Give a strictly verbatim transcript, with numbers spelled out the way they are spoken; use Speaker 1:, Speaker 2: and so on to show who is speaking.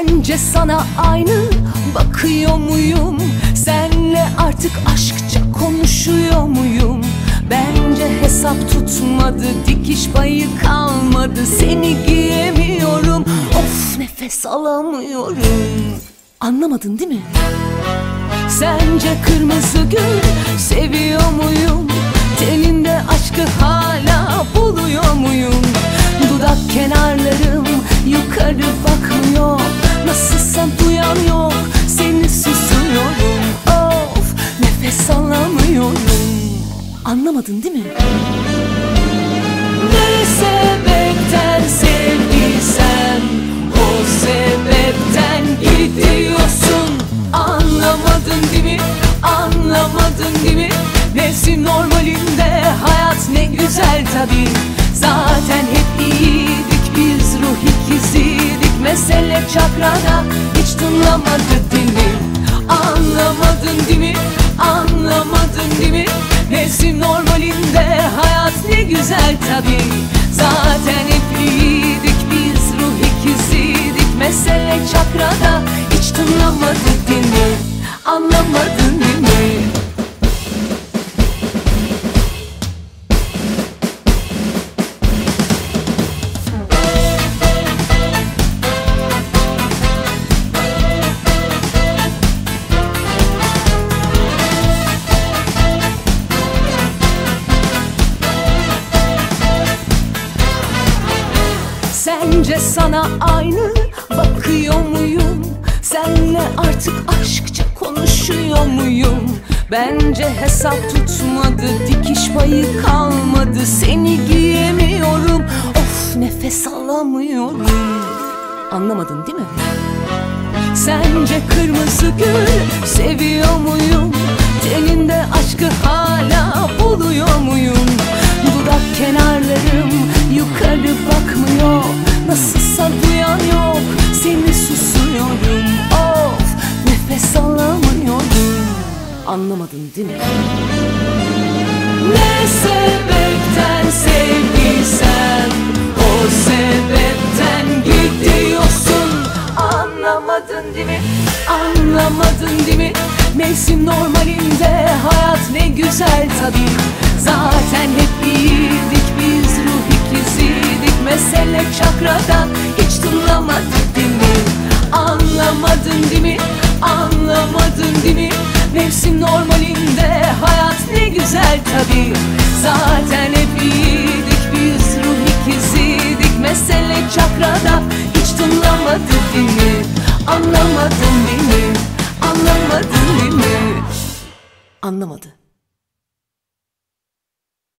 Speaker 1: Sence sana aynı bakıyor muyum? Senle artık aşkça konuşuyor muyum? Bence hesap tutmadı, dikiş payı kalmadı. Seni giyemiyorum, of nefes alamıyorum. Anlamadın değil mi? Sence kırmızı gül seviyor muyum? Teninde aşkı hala buluyor muyum? Dudak kenarlarım yukarı bakmıyor. Nasılsam duyan yok, seni susuyorum. Of nefes alamıyorum. Anlamadın değil mi? Ne sebepten sevdiysen o sebepten gidiyorsun. Anlamadın değil mi? Anlamadın değil mi? Nefsin normalinde hayat ne güzel tabii. Zaten hep iyiydik biz, ruh ikiziydik. Mesele çakrada, hiç tınlamadı değil mi? Anlamadın değil mi? Anlamadın değil mi? Nefsin normalinde hayat ne güzel tabii. Zaten hep iyiydik biz, ruh ikiziydik. Mesele çakrada, hiç tınlamadı değil mi? Anlamadın değil mi? Sence sana aynı bakıyor muyum? Senle artık aşkça konuşuyor muyum? Bence hesap tutmadı, dikiş payı kalmadı. Seni giyemiyorum, of nefes alamıyorum. Anlamadın değil mi? Sence kırmızı gül seviyor muyum? Teninde aşkı hala buluyor muyum? Dudak kenarlarım yukarı bakmıyor. Nasılsa duyan yok, seni susuyorum. Of nefes alamıyorum. Anlamadın değil mi? Ne sebepten sevdiysen o sebepten gidiyorsun. Anlamadın değil mi? Anlamadın değil mi? Mevsim normalinde hayat ne güzel tabii. Zaten hep iyiydik biz, ruh ikiziydik. Mesele çakrada, hiç tınlamadık değil mi? Anlamadın değil mi? Anlamadın değil mi? Mevsim normalinde hayat ne güzel tabii. Zaten hep iyiydik biz, ruh ikiziydik. Mesele çakrada, hiç tınlamadık değil mi? Anlamadın değil mi? Anlamadın değil mi? Anlamadı.